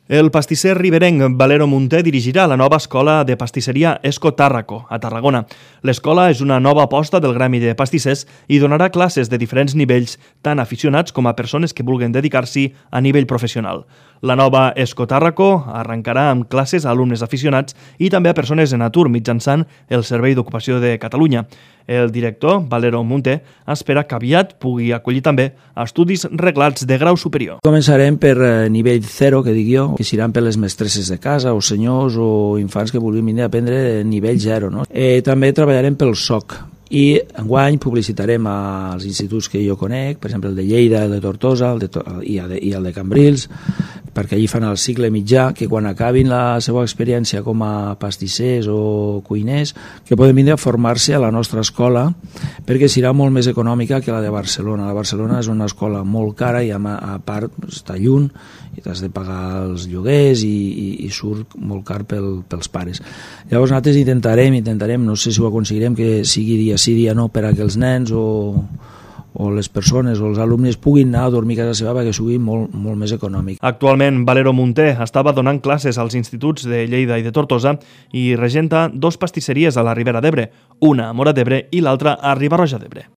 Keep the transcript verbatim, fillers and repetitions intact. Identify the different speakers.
Speaker 1: El pastisser riberenc Valero Munté dirigirà la nova escola de pastisseria Esco Tàrraco, a Tarragona. L'escola és una nova aposta del gremi de pastissers i donarà classes de diferents nivells, tant aficionats com a persones que vulguin dedicar-s'hi a nivell professional. La nova Esco Tàrraco arrencarà amb classes a alumnes aficionats i també a persones en atur mitjançant el Servei d'Ocupació de Catalunya. El director, Valero Munté, espera que aviat pugui acollir també estudis reglats de grau superior.
Speaker 2: Començarem per nivell zero, que dic jo, que seran per les mestresses de casa o senyors o infants que vulguin venir a aprendre nivell zero. No? Eh, també treballarem pel S O C i enguany publicitarem als instituts que jo conec, per exemple el de Lleida, el de Tortosa el de, i, el de, i el de Cambrils, perquè allí fan el cicle mitjà, que quan acabin la seva experiència com a pastissers o cuiners, que poden venir a formar-se a la nostra escola, perquè serà molt més econòmica que la de Barcelona. La Barcelona és una escola molt cara i a, a part està lluny, i t'has de pagar els lloguers i, i, i surt molt car pel, pels pares. Llavors nosaltres intentarem, intentarem, no sé si ho aconseguirem, que sigui dia sí, dia no, per a que els nens o, o les persones o els alumnes puguin anar a dormir a casa seva perquè sigui molt, molt més econòmic.
Speaker 1: Actualment, Valero Munté estava donant classes als instituts de Lleida i de Tortosa i regenta dos pastisseries a la Ribera d'Ebre, una a Móra d'Ebre i l'altra a Riba-roja d'Ebre.